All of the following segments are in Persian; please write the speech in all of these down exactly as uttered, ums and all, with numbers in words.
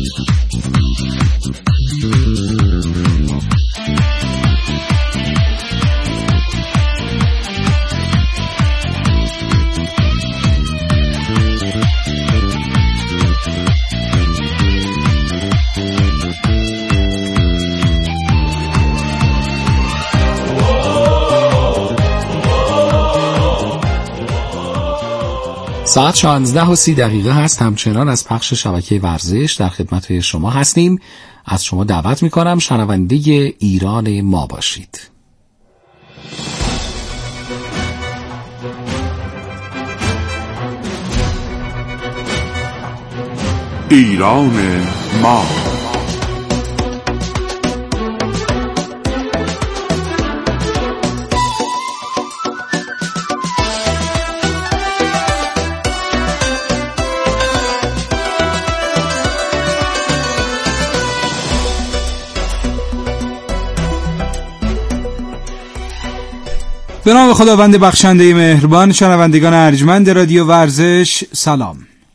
ساعت شانزده و سی دقیقه هست. همچنان از پخش شبکه ورزش در خدمت شما هستیم. از شما دعوت میکنم شنونده ایران ما باشید. ایران ما. به نام خداوند بخشنده مهربان، شنوندگان ارجمند رادیو ورزش سلام.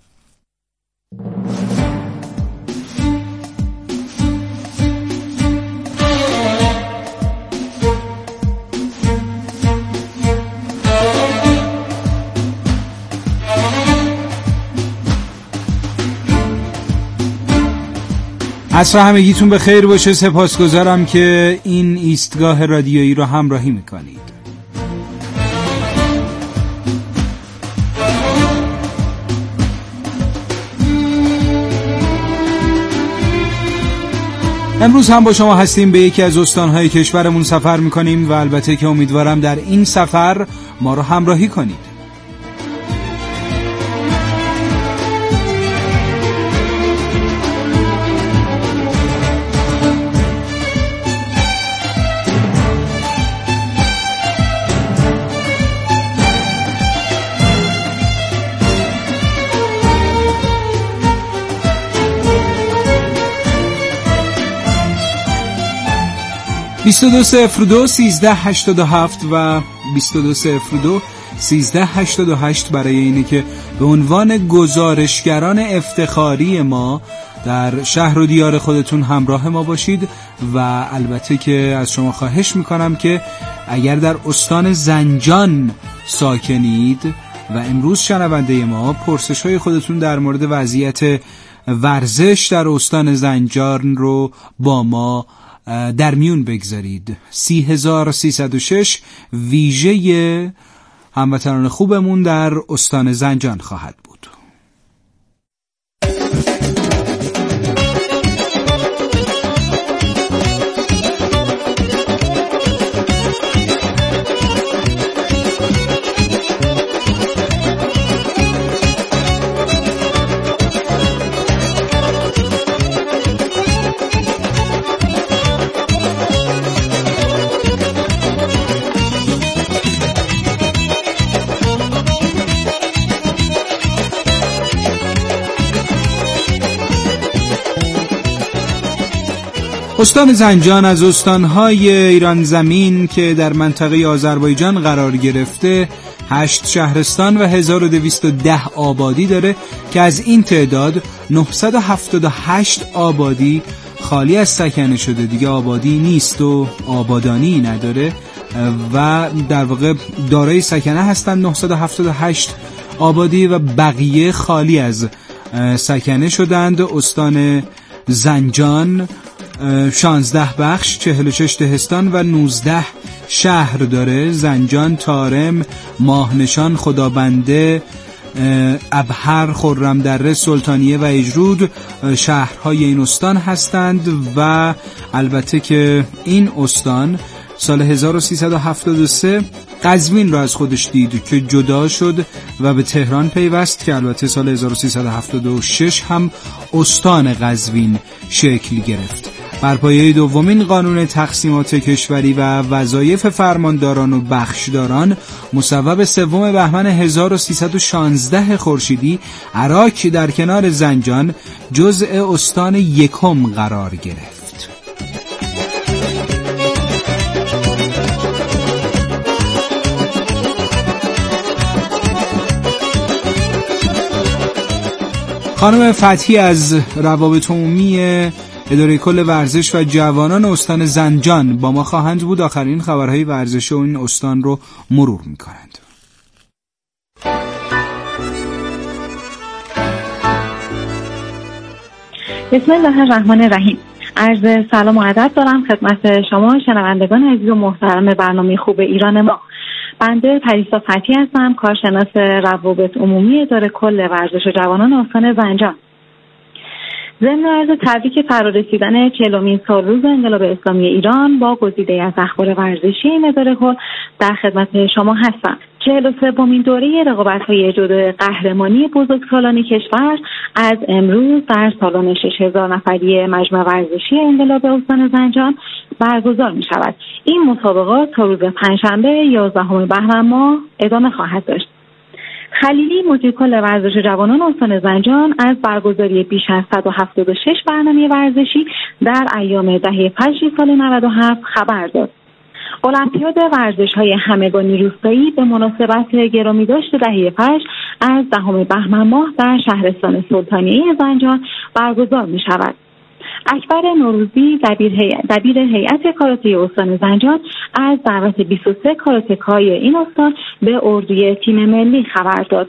عصر همگیتون به خیر باشه. سپاسگزارم که این ایستگاه رادیویی رو همراهی میکنید. امروز هم با شما هستیم. به یکی از استانهای کشورمون سفر میکنیم و البته که امیدوارم در این سفر ما رو همراهی کنید. بیست و دو صفر دو سیزده هشتاد و هفت و بیست و دو صفر دو سیزده هشتاد و هشت برای اینه که به عنوان گزارشگران افتخاری ما در شهر و دیار خودتون همراه ما باشید. و البته که از شما خواهش میکنم که اگر در استان زنجان ساکنید و امروز شنونده ما، پرسش های خودتون در مورد وضعیت ورزش در استان زنجان رو با ما در میون بگذارید. سی هزار سیصد و شش ویژه هموطنان خوبمون در استان زنجان خواهد بود. استان زنجان از استانهای ایران زمین که در منطقه آذربایجان قرار گرفته هشت شهرستان و هزار و دویست و ده آبادی داره که از این تعداد نهصد و هفتاد و هشت آبادی خالی از سکنه شده، دیگه آبادی نیست و آبادانی نداره و در واقع دارای سکنه هستن. نهصد و هفتاد و هشت آبادی و بقیه خالی از سکنه شدند. استان زنجان شانزده بخش، چهل و شش دهستان و نوزده شهر داره. زنجان، طارم، ماهنشان، خدابنده، ابهر، خرمدره، سلطانیه و اجرود شهرهای این استان هستند. و البته که این استان سال هزار و سیصد و هفتاد و سه قزوین را از خودش دید که جدا شد و به تهران پیوست که البته سال هزار و سیصد و هفتاد و شش هم استان قزوین شکل گرفت. بر پایه دومین قانون تقسیمات کشوری و وظایف فرمانداران و بخشداران مصوب سوم بهمن هزار و سیصد و شانزده خورشیدی، عراق در کنار زنجان جزء استان یکم قرار گرفت. خانم فتحی از روابط عمومی اداره کل ورزش و جوانان استان زنجان با ما خواهند بود. آخرین خبرهای ورزشی و این استان رو مرور می‌کنند. بسم الله الرحمن الرحیم. عرض سلام و ادب دارم خدمت شما شنوندگان عزیز و محترم برنامه خوب ایران ما. بنده پریسا فتحی هستم، کارشناس روابط عمومی اداره کل ورزش و جوانان استان زنجان. ضمن عرض تبریک فرارسیدن چهلمین سالروز انقلاب اسلامی ایران با گزیده از اخبار ورزشی این اداره کل در خدمت شما هستم. چهل و سومین دوره رقابت‌های جودو قهرمانی بزرگسالان کشور از امروز در سالن شش هزار نفری مجمع ورزشی انقلاب استان زنجان برگزار می شود. این مسابقات تا روز پنجشنبه یازدهم بهمن ماه ادامه خواهد داشت. خلیلی مدیر کل ورزش جوانان استان زنجان از برگزاری بیش از صد و هفتاد و شش برنامه ورزشی در ایام دهه فجر سال نود و هفت خبر داد. المپیاد ورزش‌های همگانی روستایی به مناسبت گرامی داشت دهه فجر از دهم بهمن ماه در شهرستان سلطانیه زنجان برگزار می شود. اکبر نوروزی دبیر هیئت دبیر هیئت کاراته استان زنجان از دعوت بیست و سه کاراته‌کای این استان به اردوی تیم ملی خبر داد.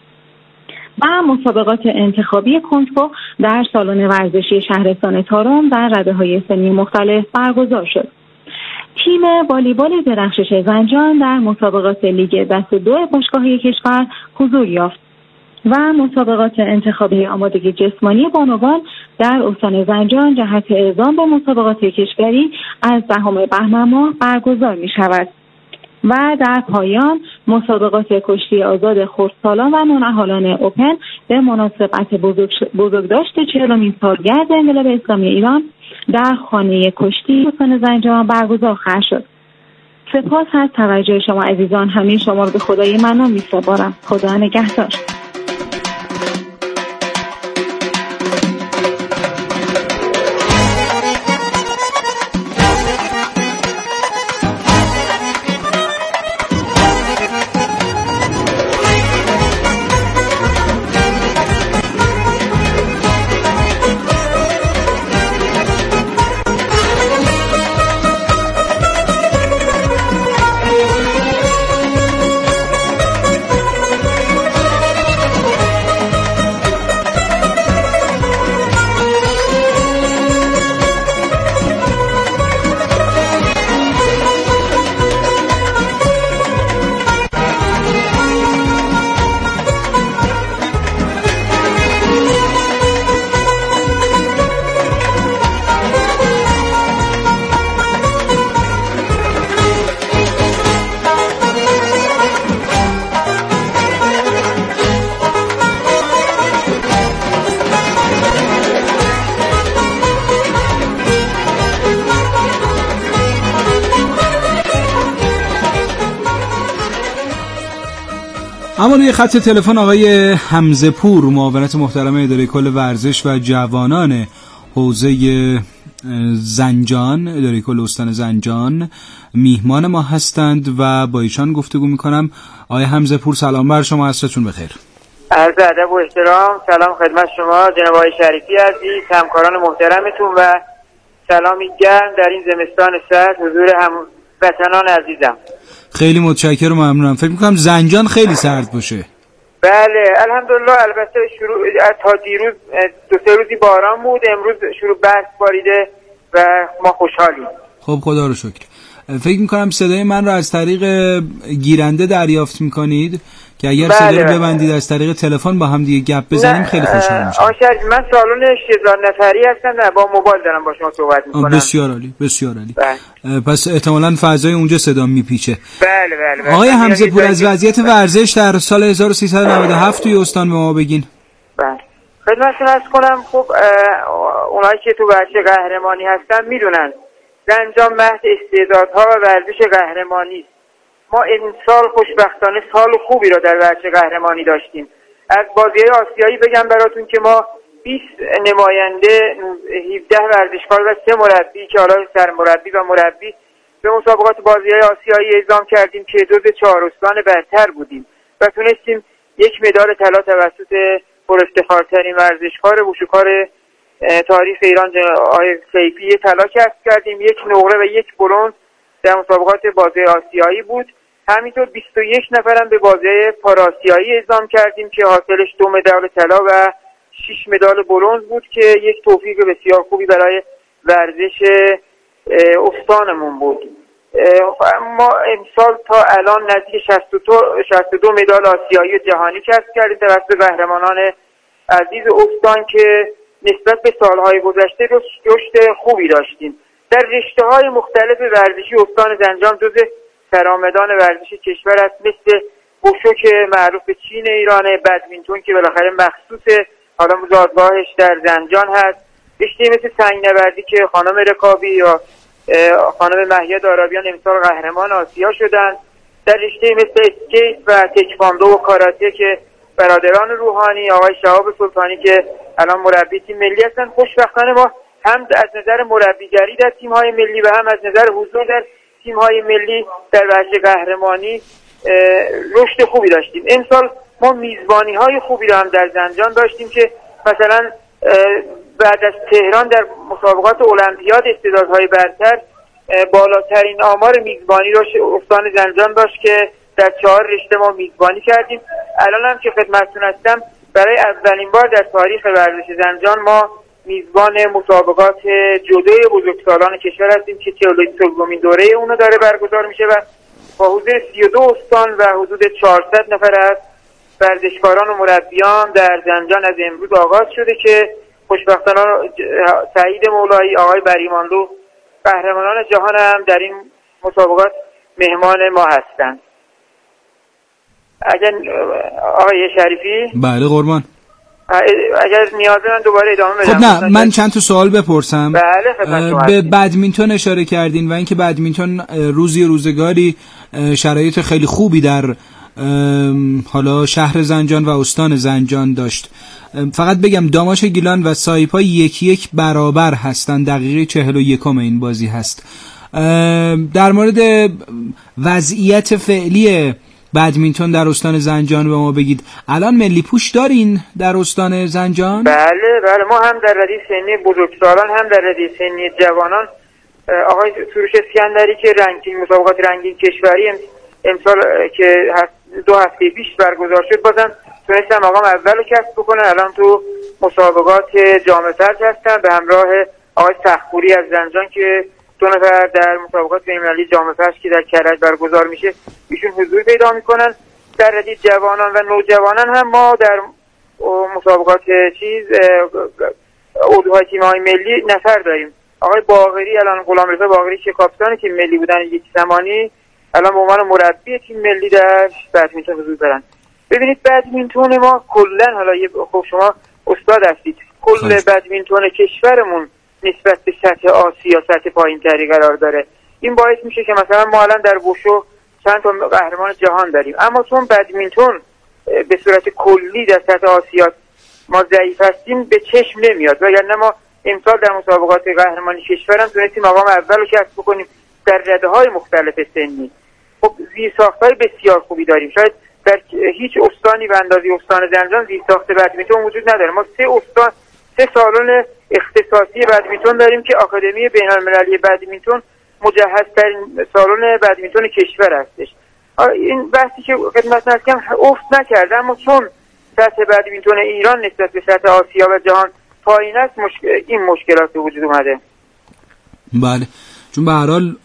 و مسابقات انتخابی کنفو در سالن ورزشی شهرستان تارم در رده‌های سنی مختلف برگزار شد. تیم والیبال درخشش زنجان در مسابقات لیگ دست دو باشگاه‌های کشور حضور یافت و مسابقات انتخابی آمادگی جسمانی بانوان در استان زنجان جهت اعزام به مسابقات کشوری از دهم بهمن ماه برگزار می شود. و در پایان مسابقات کشتی آزاد خردسالان و نونهالان اوپن به مناسبت بزرگ بزرگداشت چهلمین سالگرد انقلاب اسلامی ایران در خانه کشتی استان زنجان برگزار خواهد شد. سپاس از توجه شما عزیزان، همه شما رو به خدای منان می‌سپارم. خدا نگهدار. اما روی خط تلفن آقای حمزه پور، معاونت محترم اداره کل ورزش و جوانان حوزه زنجان، اداره کل استان زنجان، میهمان ما هستند و با ایشان گفتگو میکنم. آقای حمزه پور سلام بر شما، عصرتون بخیر. عرض ادب و احترام، سلام خدمت شما جناب آقای شریفی عزیز، همکاران محترمتون و سلامی گرم در این زمستان سرد حضور هم وطنان عزیزم. خیلی متشکرم و ممنونم. فکر میکنم زنجان خیلی سرد باشه. بله الحمدلله، البته شروع تا دیروز دو سه روزی باران بود، امروز شروع برف باریده و ما خوشحالیم. خب خدا رو شکر. فکر میکنم صدای من رو از طریق گیرنده دریافت میکنید که اگر بله صدای بله. ببندید از طریق تلفن با هم دیگه گپ بزنیم خیلی خوشحال میشم. آشر من سالن شش هزار نفری هستم، نه با موبایل دارم با شما صحبت میکنم. بسیار عالی، بسیار عالی. بله. پس احتمالاً فضای اونجا صدا میپیچه. بله بله بله. آقای حمزه پور، از وضعیت ورزش در سال هزار و سیصد و نود و هفت توی استان به ما بگین. بله خدمتتون عرض کنم. خب اونایی که تو ورزش قهرمانی هستن میدونن زنجان محض استعدادها و ورزش قهرمانی است. ما این سال خوشبختانه سال خوبی را در ورزش قهرمانی داشتیم. از بازی‌های آسیایی بگم براتون که ما بیست نماینده، هفده ورزشکار و سه مربی که حالا سرمربی و مربی به مسابقات بازی‌های آسیایی اعزام کردیم که جزو چهار استان برتر بودیم و تونستیم یک مدال طلا توسط پر افتخارترین ورزشکار وشوکار تاریخ ایران آقای سیفی طلا کسب کردیم. یک نقره و یک برنز در مسابقات بازی آسیایی بود. همینطور بیست و یک نفرم به بازی پاراسیایی اعزام کردیم که حاصلش دو مدال طلا و شش مدال برنز بود که یک توفیق بسیار خوبی برای ورزش استانمون بود. ما امسال تا الان نزدیک شصت و دو مدال آسیایی جهانی کسب کردیم توسط قهرمانان عزیز استان که نسبت به سالهای گذشته رشد خوبی داشتیم. در رشته‌های مختلف ورزشی استان زنجان جزو سرآمدان ورزشی کشور است، مثل بوشو که معروف به چین ایرانه، بدمینتون که بالاخره مخصوص حالا زادگاهش در زنجان هست، رشته مثل سنگ‌نوردی که خانم رکابی یا خانم مهیه دارابیان امسال قهرمان آسیا شدند، در رشته مثل اسکیت و تکواندو و کاراته که برادران روحانی آقای شهاب سلطانی که الان مربی تیم ملی هستند. خوشبختانه ما هم از نظر مربیگری در تیم‌های ملی و هم از نظر حضور در تیم‌های ملی در بخش قهرمانی رشد خوبی داشتیم. امسال ما میزبانی‌های خوبی را هم در زنجان داشتیم که مثلا بعد از تهران در مسابقات المپیاد استعدادهای برتر بالاترین آمار میزبانی را استان زنجان داشت که در چهار رشته ما میزبانی کردیم. الان هم که خدمتتون هستم برای اولین بار در تاریخ ورزش زنجان ما میزبان مسابقات جودوی بزرگسالان کشور هستیم که چهل و دومین دوره اونو داره برگزار میشه و با حضور سی و دو استان و حدود چهارصد نفر از ورزشکاران و مربیان در زنجان از امروز آغاز شده که خوشبختانه سعید مولایی، آقای بریماندو قهرمانان جهان هم در این مسابقات مهمان ما هستند. اگر آقای شریفی بله قربان اگر نیازه من دوباره ادامه بدم. خب نه من چند تا سوال بپرسم. بله خدمت به بدمینتون اشاره کردین و اینکه بدمینتون روزی روزگاری شرایط خیلی خوبی در حالا شهر زنجان و استان زنجان داشت. فقط بگم داماش گیلان و سایپا یکی یک برابر هستن، دقیقه چهل و یکم این بازی هست. در مورد وضعیت فعلی بدمینتون در استان زنجان به ما بگید. الان ملی پوش دارین در استان زنجان؟ بله بله ما هم در رده سنی بزرگسالان هم در رده سنی جوانان آقای سروش اسکندری که رنکینگ مسابقات رنکینگ کشوری امسال که دو هفته پیش برگزار شد بازم تونستم مقام اول رو کسب بکنن. الان تو مسابقات جام فجر هستن به همراه آقای سخپوری از زنجان که دو نفر در مسابقات بین‌المللی جام فجر که در کرج برگزار میشه ایشون حضور پیدا میکنن. در رده جوانان و نوجوانان هم ما در مسابقات چیز اردوهای تیم‌های ملی نفر داریم. آقای باقری الان غلامرضا باقری که کاپیتان تیم ملی بودن یک زمانی الان به عنوان مربی تیم ملی در بدمینتون حضور دارن. ببینید بدمینتون ما کلا حالا خب شما استاد هستید، کل بدمینتون کشورمون نسبت به سطح آسیا سطح پایین‌تری قرار داره. این باعث میشه که مثلا ما الان در وشو چند تا قهرمان جهان داریم، اما چون بدمینتون به صورت کلی در سطح آسیا ما ضعیف هستیم به چشم نمیاد، وگرنه ما امسال در مسابقات قهرمانی کشورم تونستیم مقام اول رو کسب بکنیم در رده‌های مختلف سنی. خب زیرساخت‌های بسیار خوبی داریم، شاید در هیچ استانی به اندازه استان زنجان زیرساخت بدمینتون وجود نداره. ما سه استان سه سالن اختصاصی بدمینتون داریم که آکادمی بین‌المللی بدمینتون مجهزترین سالن بدمینتون کشور هستش. این بحثی که خدمتتون عرض کردم افت نکرده، اما چون سطح بدمینتون ایران نسبت به سطح آسیا و جهان پایین است مشکل این مشکلات به وجود اومده. بله چون به هر حال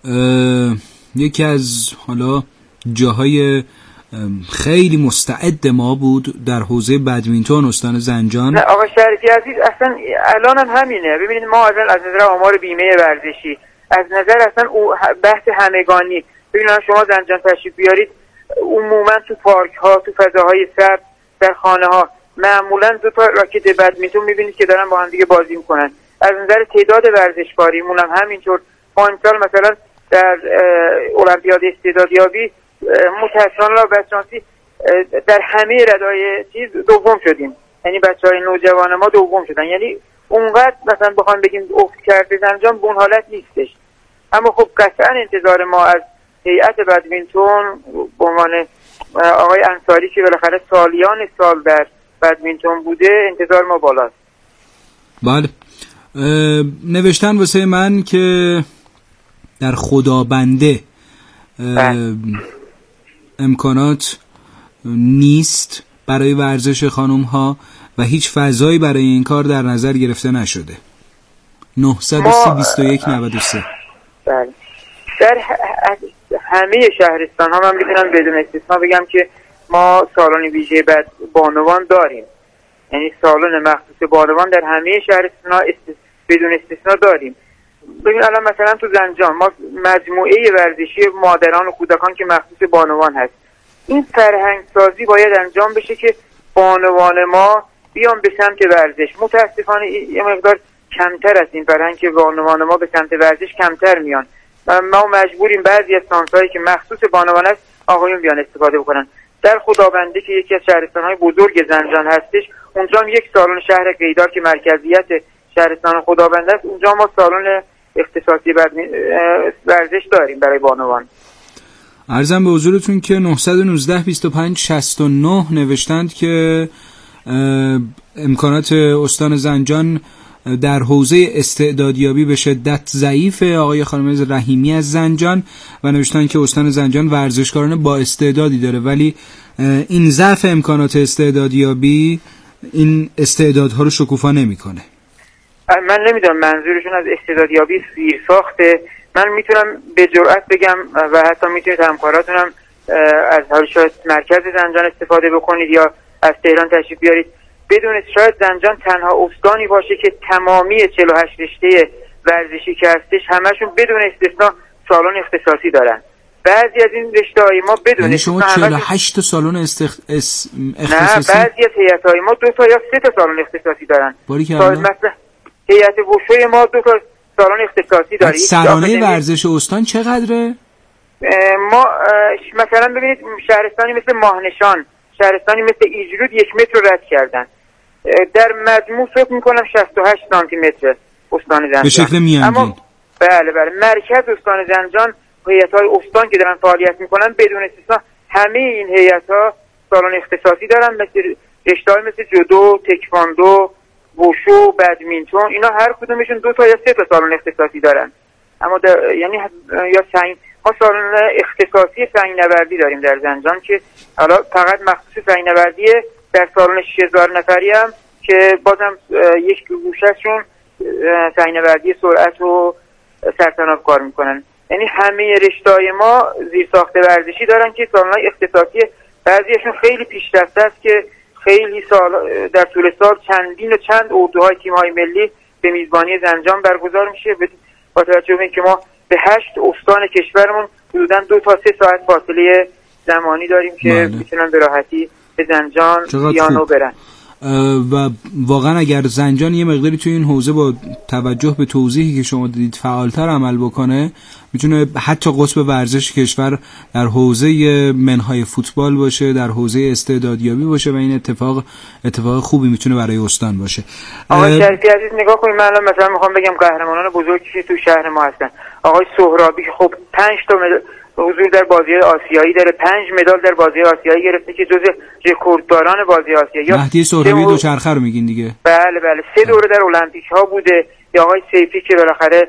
یکی از حالا جاهای خیلی مستعد ما بود در حوزه بدمینتون استان زنجان. نه آقا شریفی عزیز اصلا الان هم همینه. ببینید ما اصلا از نظر آمار بیمه ورزشی، از نظر اصلا بحث همگانی، ببینید شما زنجان تشریف بیارید عموما تو پارک ها تو فضاهای سبز در خانه ها معمولا دو تا راکت بدمینتون میبینید که دارن با هم دیگه بازی میکنن. از نظر تعداد ورزشکاریمون هم همینطور. ما امسال مثلا در المپیاد استعدادیابی متأسفانه بچه‌ها در همه ردای چیز دوم شدیم، یعنی بچه‌های نوجوان ما دوم شدن. یعنی اونقدر مثلا بخوام بگیم افت کرده زنجان به اون حالت نیستش، اما خب قطعا انتظار ما از هیئت بدمینتون به عنوان آقای انصاری که بالاخره سالیان سال در بدمینتون بوده انتظار ما بالاست. بله. نوشتن واسه من که در خدابنده امکانات نیست برای ورزش خانم ها و هیچ فضایی برای این کار در نظر گرفته نشده. نهصد و سی بیست و یک نود و سه. بله. در همه شهرستان ها من میتونم بدون استثنا بگم که ما سالن ویژه بعد بانوان داریم، یعنی سالن مخصوص بانوان در همه شهرستان ها است... بدون استثنا داریم. ببین الان مثلا تو زنجان ما مجموعه ورزشی مادران و کودکان که مخصوص بانوان هست، این فرهنگ سازی باید انجام بشه که بانوان ما بیان به سمت ورزش. متاسفانه یه مقدار کمتر است این فرهنگ که بانوان ما به سمت ورزش کمتر میان. ما مجبوریم بعضی از سانس‌هایی که مخصوص بانوان است آقایون بیان استفاده بکنن. در خدابنده که یکی از شهرستان‌های بزرگ زنجان هستش، اونجا هم یک سالن شهر قیدار که مرکزیت شهرستان خدابنده است، اونجا ما سالن اختصاصی ورزش داریم برای بانوان. عرضم به حضورتون که نهصد و نوزده بیست و پنج شصت و نه نوشتند که امکانات استان زنجان در حوزه استعدادیابی به شدت ضعیف. آقای خانم رحیمی از زنجان و نوشتن که استان زنجان ورزشکاران با استعدادی داره، ولی این ضعف امکانات استعدادیابی این استعدادها رو شکوفا نمیکنه. من نمیدونم منظورشون از استعدادیابی زیر ساخته. من میتونم به جرئت بگم و حتی میتونید همکاراتونم از حال شاید مرکز زنجان استفاده بکنید یا از تهران تشریف بیارید، بدون شاید زنجان تنها استانی باشه که تمامی چهل و هشت رشته ورزشی که هستش همشون بدون استثنا سالن اختصاصی دارن. بعضی از این رشته‌های ما بدون یعنی شما چهل و هشت سالن استخ... اس... اختصاصی؟ نه، بعضی از هیئت‌های ما دو تا یا سه تا سالن اختصاصی دارن. مثلا هیئت وشوی ما دو تا سالن اختصاصی داره. سرانه ورزش استان چقدره؟ ما مثلا ببینید شهرستانی مثل ماهنشان، شهرستانی مثل ایجرود یک متر رو رد کردن. در مجموع فکر میکنم شصت و هشت سانتی متر استان زنجان به شکل میانگین. اما بله بله مرکز استان زنجان هیئت‌های استان که دارن فعالیت میکنن بدون استثنا همه این هیئت‌ها سالن اختصاصی دارن، مثل رشته‌های مثل جودو، تکواندو، وشو، بدمینتون، اینا هر کدومشون دو تا یا سه تا سالن اختصاصی دارن. اما در... یعنی یا سنگ ما سالن اختصاصی سنگ نوردی داریم در زنجان که حالا فقط مخصوص سنگ نوردیه. در سالن شش هزار نفری هم که بازم یک گوشهشون سنگ نوردی سرعت و سرطناب کار میکنن. یعنی همه رشته‌های ما زیرساخت ورزشی دارن که سالن‌های اختصاصی بعضیشون خیلی پیشرفته است که خیلی سال در طول سال چندین و چند اردوهای تیم‌های ملی به میزبانی زنجان برگزار میشه. با توجه به اینکه ما به هشت استان کشورمون حدوداً دو تا سه ساعت فاصله زمانی داریم که میتونن به راحتی به زنجان بیان و برن. و واقعا اگر زنجان یه مقداری توی این حوزه با توجه به توضیحی که شما دادید فعالتر عمل بکنه، میتونه حتی قطب ورزش کشور در حوزه منهای فوتبال باشه، در حوزه استعدادیابی باشه و این اتفاق اتفاق خوبی میتونه برای استان باشه. آقای شریفی عزیز نگاه کنید، من الان مثلا میخوام بگم قهرمانان بزرگی که تو شهر ما هستن. آقای سهرابی خب پنج تا حضور در بازی آسیایی داره، پنج مدال در بازی آسیایی گرفته که جزو رکوردداران بازی آسیایی. مهدی سهرابی دوچرخه رو میگین دیگه. بله بله سه دوره در المپیک ها بوده. یا آقای سیفی که بالاخره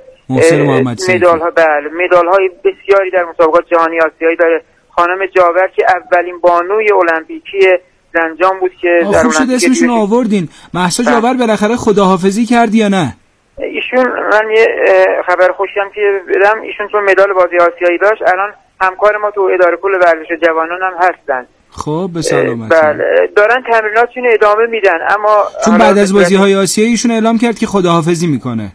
مدال ها بله مدال های بسیاری در مسابقات جهانی آسیایی داره. خانم جاور که اولین بانوی المپیکی زنجان بود که در المپیک اسمشون آوردین. مهسا جاور بالاخره خداحافظی کرد یا نه؟ ایشون من یه خبر خوشم که بدم، ایشون تو مدال بازی آسیایی داشت، الان همکار ما تو اداره کل ورزش جوانان هم هستن. خب به سلامتی. بله دارن تمریناتشون ادامه میدن، اما چون بعد از بازی‌های آسیایی ایشون اعلام کرد که خداحافظی میکنه.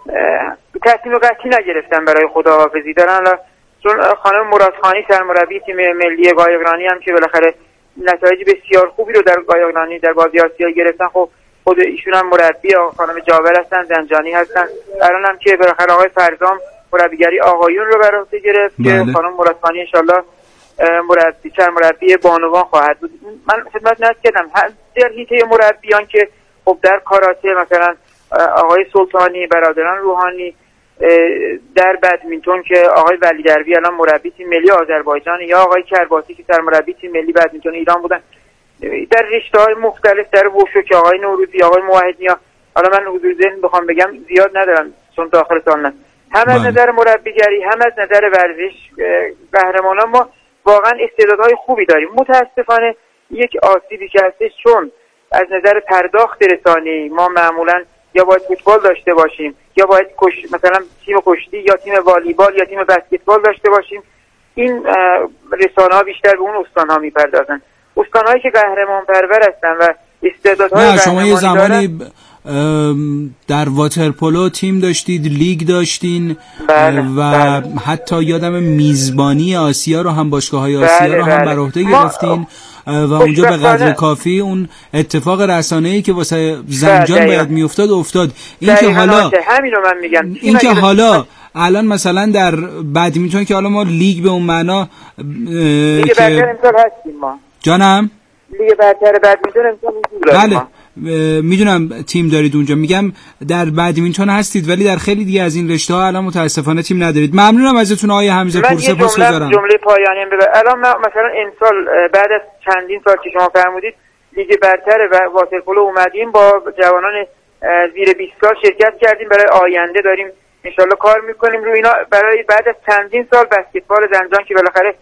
تصمیم قطعی نگرفتن برای خداحافظی دارن، چون خانم مرادخانی سرمربی تیم ملی قایقرانی هم که بالاخره نتایج بسیار خوبی رو در قایقرانی در بازی آسیایی گرفتن، خب خود ایشون هم مربی خانم جاور هستن، زنجانی هستن. الان هم که بالاخره آقای فرزام مربیگری آقایون رو بر عهده گرفت که خانم مرادخانی ان شاءالله مربی سرمربی بانوان خواهد بود. من خدمت نرس کردم در حیطه مربیان که خب در کاراته مثلا آقای سلطانی، برادران روحانی، در بدمینتون که آقای ولی دروی الان مربی تیم ملی آذربایجان، یا آقای کرباسی که سرمربی تیم ملی بدمینتون ایران بودن. در رشته‌های مختلف، در وشو که آقای نوروزی، آقای موحدنیا، حالا من حضور ذهن بخوام بگم زیاد ندارم چون داخل سال نه، هم از نظر مربیگری هم از نظر ورزش قهرمانان ما واقعا استعدادهای خوبی داریم. متاسفانه یک آسیبی که هستش چون از نظر پرداخت رسانه‌ای ما معمولا یا باید فوتبال داشته باشیم یا باید کش... مثلا تیم کشتی یا تیم والیبال یا تیم بسکتبال داشته باشیم. این رسانه‌ها بیشتر به اون استان‌ها میپردازن، استان‌هایی که قهرمان پرور هستن و استعدادهای نه شما یه زمانی دارن. در واترپولو تیم داشتید، لیگ داشتین، بله، و بله. حتی یادم میزبانی آسیا رو هم، باشگاه‌های آسیا بله، رو هم بله. بر عهده ما... گرفتین و اونجا به قدر کافی اون اتفاق رسانه‌ای که واسه زنجان بله، باید میافتاد افتاد. این که حالا همینو من میگم، این که حالا الان مثلا در بدمینتون که حالا ما لیگ به اون معنا لیگ که برتر امسال هستیم ما. جانم لیگ برتر بدمینتون امسال حضور داریم. بله میدونم تیم دارید اونجا، میگم در بدمینتون هستید ولی در خیلی دیگه از این رشته ها الان متاسفانه تیم ندارید. ممنونم ازتون آقای حمزه پور، سپاس گذارم. من جمله پایانی ببر. الان مثلا امسال بعد از چندین سال که شما فرمودید لیگ برتر و واترپولو اومدیم با جوانان زیر بیست سال شرکت کردیم، برای آینده داریم انشالله کار میکنیم روی اینا. برای بعد از چندین سال بسکتبال زنجان که بالاخره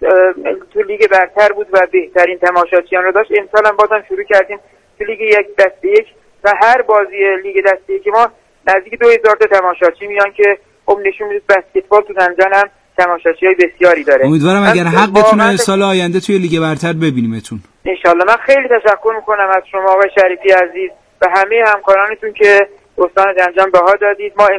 تو لیگ برتر بود و بهترین تماشاچیان رو داشت، امسال هم بازم شروع کردیم تو لیگ یک دسته یک و هر بازی لیگ دسته یک ما نزدیک دو هزار تا تماشاچی میان که خب نشون میده بسکتبال تو زنجان هم تماشاچیای بسیاری داره. امیدوارم اگر حقتونه سال آینده توی لیگ برتر ببینیمتون انشالله. من خیلی تشکر میکنم از شما آقای شریفی عزیز و همه همکارانتون که استان زنجان بها دادید. ما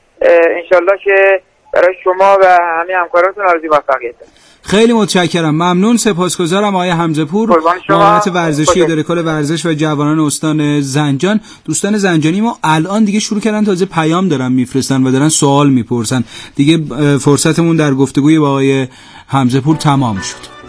انشالله که برای شما و همه همکارانتون آرزوی موفقیت دارم. خیلی متشکرم، ممنون، سپاسگزارم آقای حمزه پور، معاونت ورزشی اداره کل ورزش و جوانان استان زنجان. دوستان زنجانی ما الان دیگه شروع کردن تازه پیام دارن میفرستن و دارن سوال میپرسن. دیگه فرصتمون در گفتگوی با آقای حمزه پور تمام شد.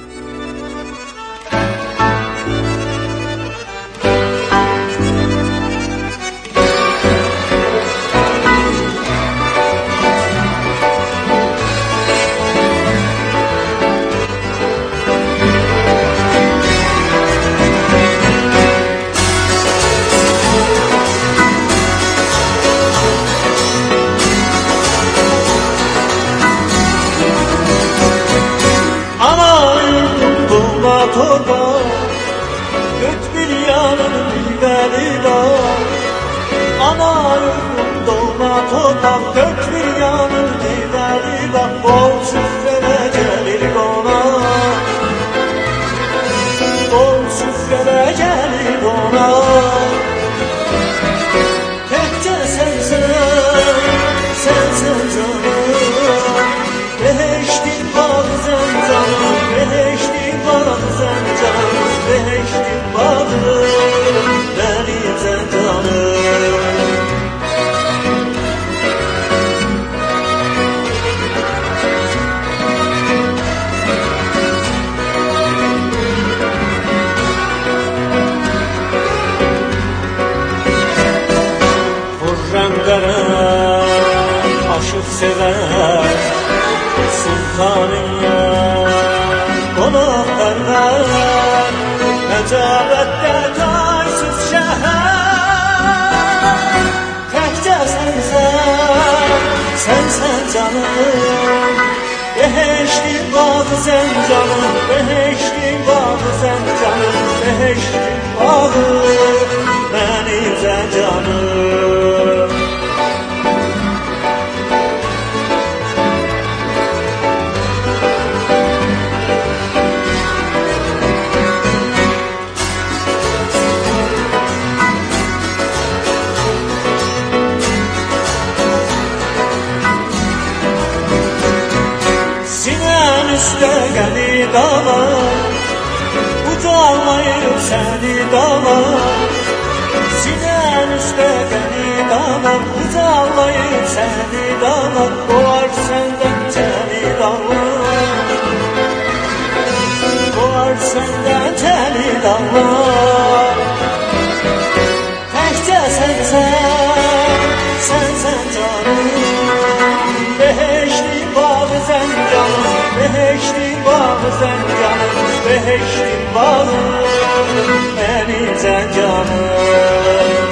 Beheshti bağ zəncanım, beheshti bağ باغ زنجانم بهشتی باغ منی زنجانم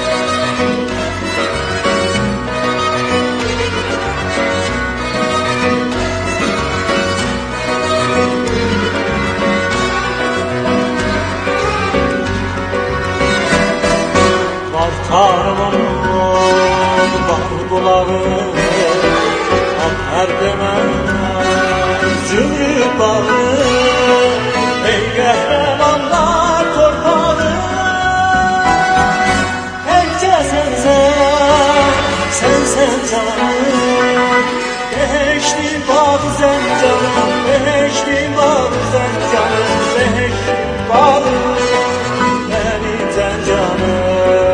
Tarımın bağ bulağı Her demez zümrüt bağı Ey kahramanlar torpağı Hepçe sen sen, sen sen canım Beheştin bağ zencanım Beheştin bağ zencanım Beheştin bağ benim zencanım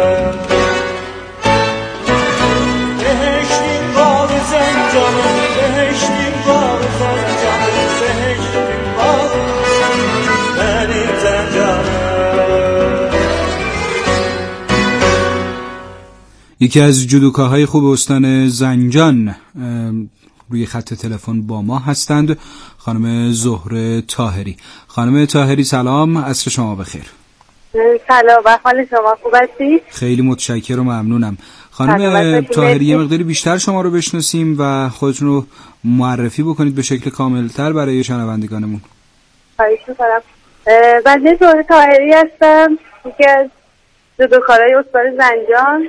یکی از جودوکاهای خوب استان زنجان روی خط تلفن با ما هستند، خانم زهره طاهری. خانم طاهری سلام، عصر شما بخیر. سلام، حال شما خوب هستید؟ خیلی متشکرم و ممنونم. خانم طاهری یه مقداری بیشتر شما رو بشناسیم و خودتون رو معرفی بکنید به شکل کاملتر برای شنوندگانمون. خواهش می‌کنم. بنده زهره طاهری هستم، یکی از جودوکارای استان زنجان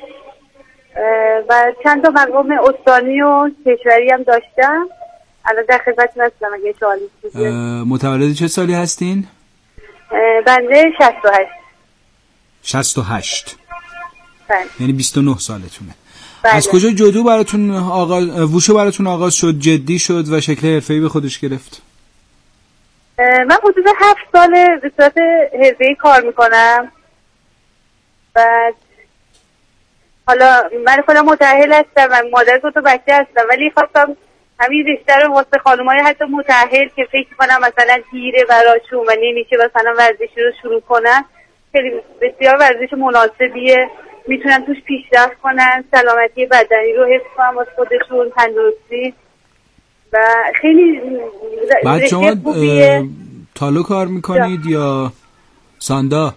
و چند تا مقام استانی و کشوری هم داشتم. الان در خدمتتون هستم اگه سوالی چیزی. متولد چه سالی هستین؟ بنده شصت و هشت. شصت و هشت. بله. یعنی بیست و نه سالتونه. بله. از کجا جودو براتون آغاز ووشو براتون آغاز شد، جدی شد و شکل حرفه‌ای به خودش گرفت؟ من حدود هفت ساله به صورت حرفه‌ای کار میکنم. بعد حالا من خودم متأهل هستم و مادر دو تا بچه هستم، ولی خواستم همین رشته رو واسه خانم‌های حتی متأهل که فکر کنم مثلا دیره براشون و نمیشه مثلا ورزشی رو شروع کنن، خیلی بسیار ورزش مناسبیه، میتونن توش پیشرفت کنن، سلامتی بدنی رو حفظ کنن واسه خودشون، تندرستی و خیلی بعد شما تالو کار میکنید یا ساندا؟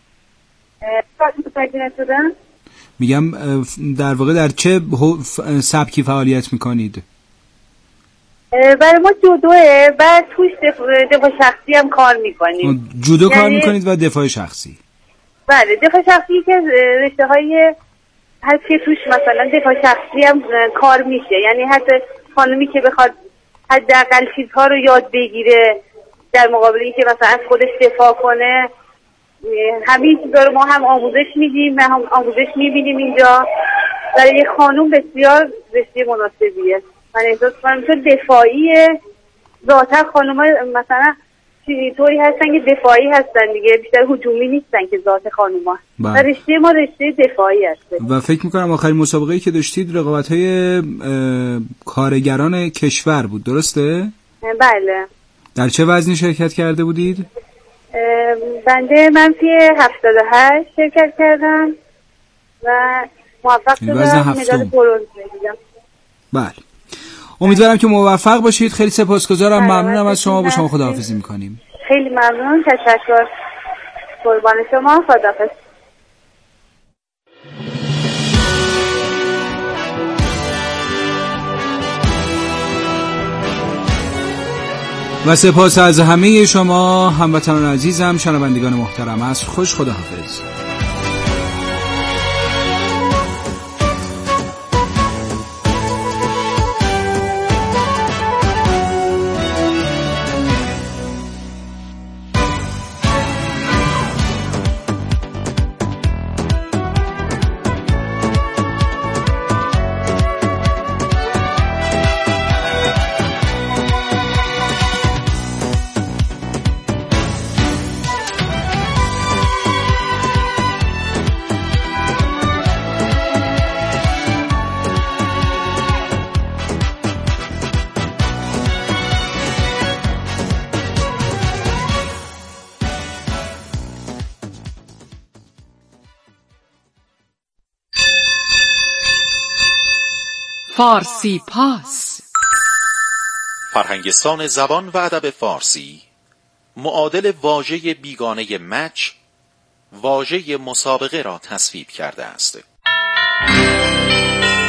میگم در واقع در چه سبکی فعالیت میکنید؟ برای ما جودوه، بعد توش دفاع شخصی هم کار میکنیم. جودو یعنی... کار میکنید و دفاع شخصی؟ بله، دفاع شخصی که رشته های هست که توش مثلا دفاع شخصی هم کار میشه، یعنی حتی خانمی که بخواد حداقل چیزها رو یاد بگیره در مقابل اینکه مثلا از خودش دفاع کنه، همین چیزا رو ما هم آموزش میدیم، هم آموزش میبینیم اینجا. برای یک خانوم بسیار رشته مناسبیه. من احساس کنم چون دفاعیه، ذاتا خانوما مثلا طوری هستن که دفاعی هستن دیگه، بیشتر هجومی نیستن که ذات خانوما. و رشته ما رشته دفاعی هسته. و فکر میکنم آخرین مسابقه‌ای که داشتید رقابت‌های کارگران کشور بود، درسته؟ بله. در چه وزنی شرکت کرده بودید؟ بنده منفی هفتاد و هشت شرکت کردم و موفق شدم مدال برنز بگیرم. بله، امیدوارم که موفق باشید. خیلی سپاسگزارم، ممنونم از شما. با شما خداحافظی میکنیم. خیلی ممنون، تشکر. قربان شما، خداحافظ. و سپاس از همه شما هموطنان عزیزم، شنوندگان محترم. از خوش، خداحافظ. فارسی پاس. فرهنگستان زبان و ادب فارسی معادل واژه بیگانه مچ واژه مسابقه را تصویب کرده است.